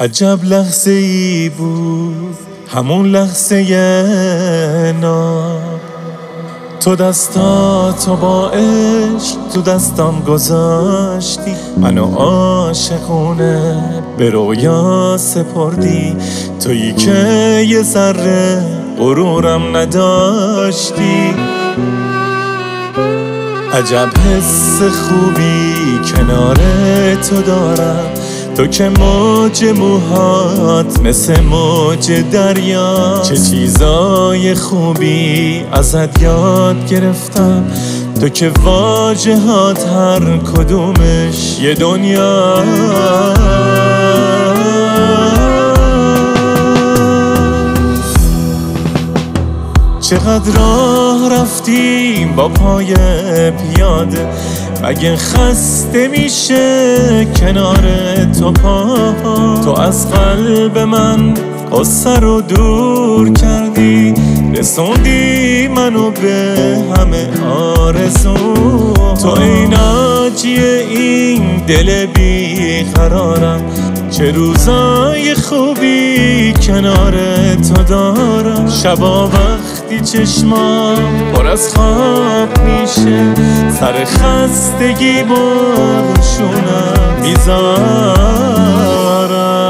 عجب لحظه ای بود همون لحظه ناب، تو دستاتو با عشق تو دستم گذاشتی، منو عاشقونه به رویا سپردی، تویی که یه ذره غرورم نداشتی. عجب حس خوبی کنار تو دارم، تو که موج موهات مثل موج دریا، چه چیزای خوبی ازت یاد گرفتم، تو که واژه‌هات هر کدومش یه دنیا. چقدر راه رفتیم با پای پیاده، مگه خسته میشه کنار تو پا؟ تو از قلب من قصه رو دور کردی، رسوندی منو به همه آرزو. تو ای ناجی این دل بی قرارم، چه روزای خوبی کنار تو دارم. شبا وقتی چشمام پر از خواب میشه، سر خستگی باشونم میذارم.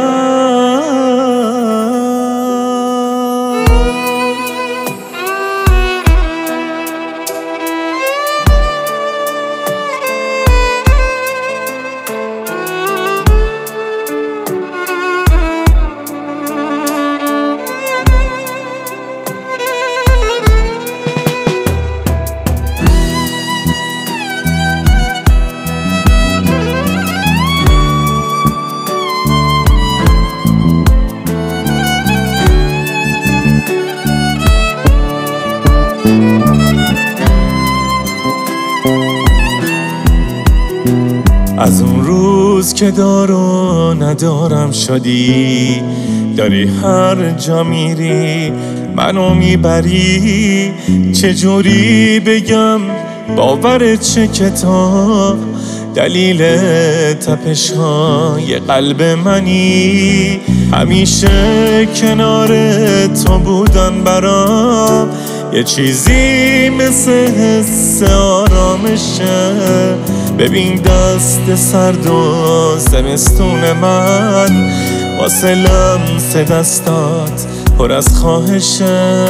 از اون روز که دار و ندارم شدی، داری هر جا میری منو میبری. چجوری بگم باور چه کتاب، دلیل تپش های قلب منی. همیشه کنار تو بودن برام یه چیزی مثل حس آرامشه. ببین دست سرد و زمستون من، واسه لمس دستات پر از خواهشه.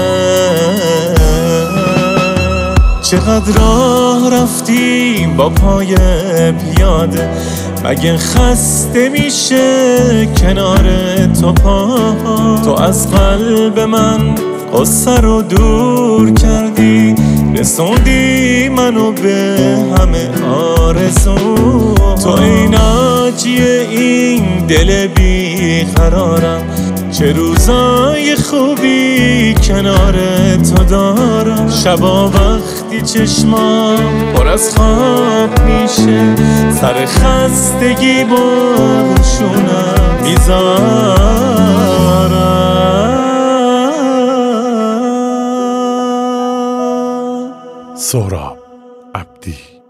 چقدر راه رفتیم با پای پیاده، مگه خسته میشه کنار تو پا؟ تو از قلب من قصه رو دور کردی، رسوندی منو به همه آرزو. تو ای ناجی این دل بی قرارم، چه روزای خوبی کنار تو دارم. شبا وقتی چشمام پر از خواب میشه، سر خستگی باشونم میذارم. سهراب عبدی.